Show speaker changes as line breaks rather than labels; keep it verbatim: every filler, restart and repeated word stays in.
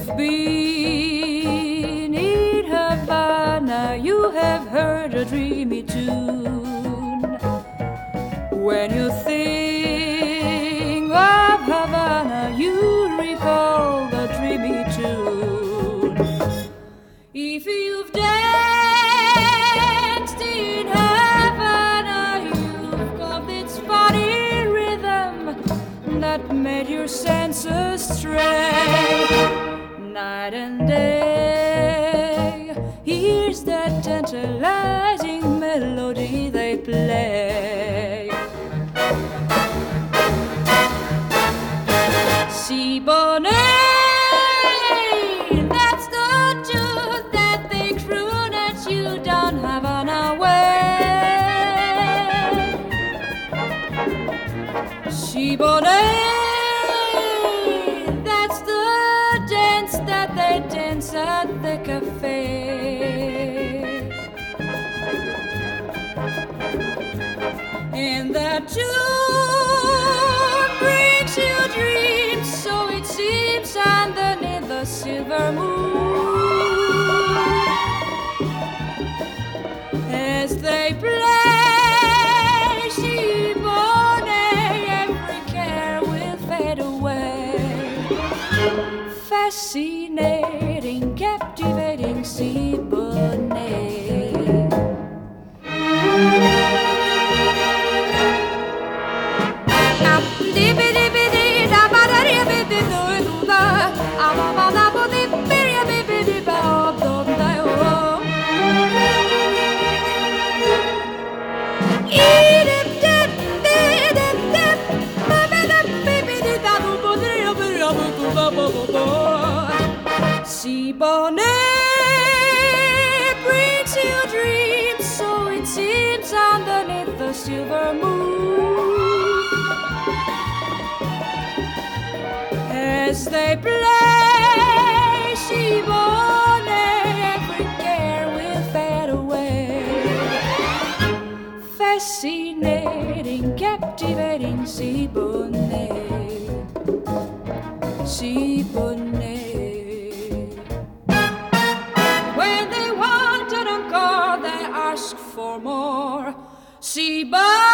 you've been in Havana, you have heard a dreamy tune. When you think of Havana, you recall the dreamy tune. If you've danced in Havana, you've got this funny rhythm that made your senses stray. Night and day, here's that tantalizing melody they play. Si bonnet, that's the tune that they croon at you down Havana way. Si bonnet, that's the dance that they dance at the cafe. And that tune brings you dreams, so it seems, underneath the silver moon. As they play Si bonnet, every care will fade away. Fascinating, captivating Si bonnet. Si bonnet brings you dreams, so it seems, underneath the silver moon. As they play Si bonnet, every care will fade away. Fascinating, captivating Si bonnet. Si bonnet. When they want an encore, they ask for more. Si bonnet.